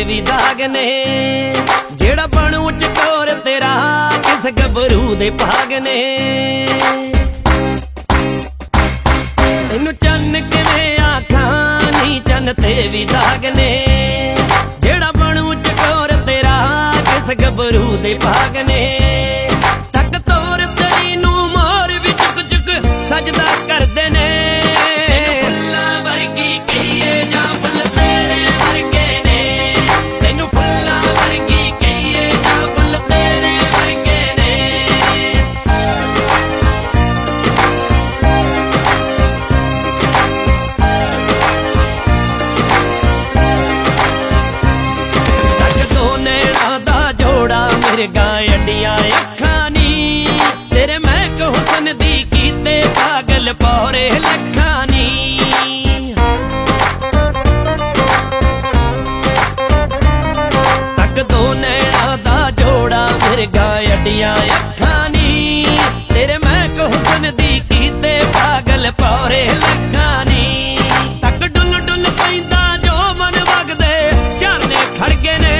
भी दाग ने। जेड़ा बनू चकोर तेरा किस गबरू दे भाग ने। तेनू चन्न किवें आखां नी चन्न ते भी दाग ने। जेड़ा बनू चकोर तेरा किस गबरू दे भाग ने। तक तोर तेरी नू मोर भी चुक चुक सजदा करदे ने। फुल्लां वर्गी कहिए जां फुल तेरे वर्गे ने। तैनू फुल्लां वर्गी कहिए जां फुल तेरे वर्गे ने। मिर्गा अड्डियां अखां नी तेरे महक हुसन दी कीते पागल पौरे लखां नी। तक दो नैना दा जोड़ा मिर्गा अड्डियां अखां नी तेरे महक हुसन दी कीते पागल पौरे लखां नी। तक डुल डुल पैंदा जो मन वगदे झरने खड़गे ने।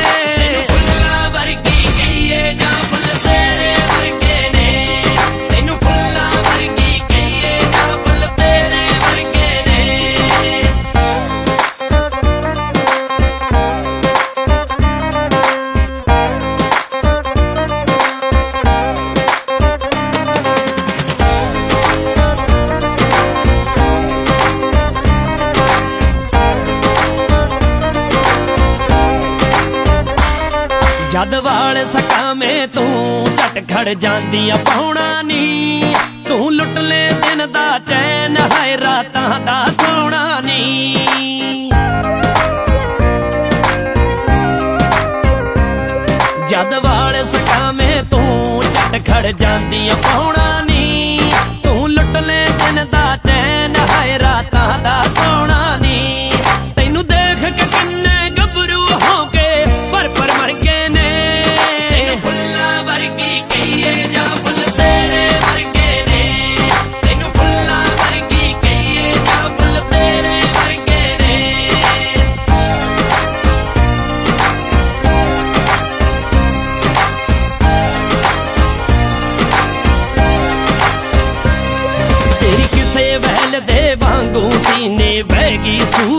जद वाल सकामे तू झट खड़ जांदी पाउणा नी। तू लुट ले दिन दा चैन हाय रातां दा सोना नी। जद वाल सकामे तू झट खड़ जांदी पाउणा नी। तू लुट ले दिन दा चैन हाय रातां दा सोना नी। तैनू देख के किन्ने गबरू हो के पर मर गए ने। फुल्लां वर्गी कहिए जां फुल तेरे वर्गे ने। तैनू फुल्लां वर्गी कहिए जां फुल तेरे वर्गे ने। तेरी किसे वैल दे वांगू सीने बह गई सूं